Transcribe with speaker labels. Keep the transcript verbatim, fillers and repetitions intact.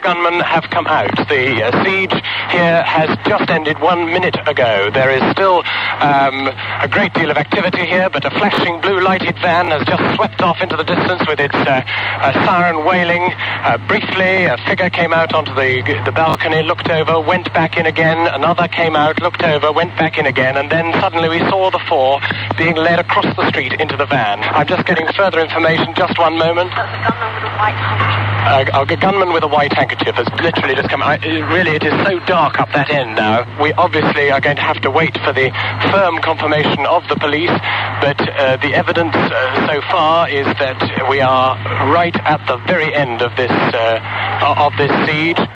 Speaker 1: gunmen have come out. The uh, siege here has just ended one minute ago. There is still um, a great deal of activity here, but a flashing blue lighted van has just swept off into the distance with its uh, uh, siren wailing. Uh, briefly, a figure came out onto the, the balcony, looked over, went back in again. Another came out, looked over, went back in again, and then suddenly we saw the four being led across the street into the van. I'm just getting further information. Just one moment. Uh, a gunman with a white handkerchief has literally just come. I, really, it is so dark up that end now. We obviously are going to have to wait for the firm confirmation of the police, but uh, the evidence uh, so far is that we are right at the very end of this uh, of this siege.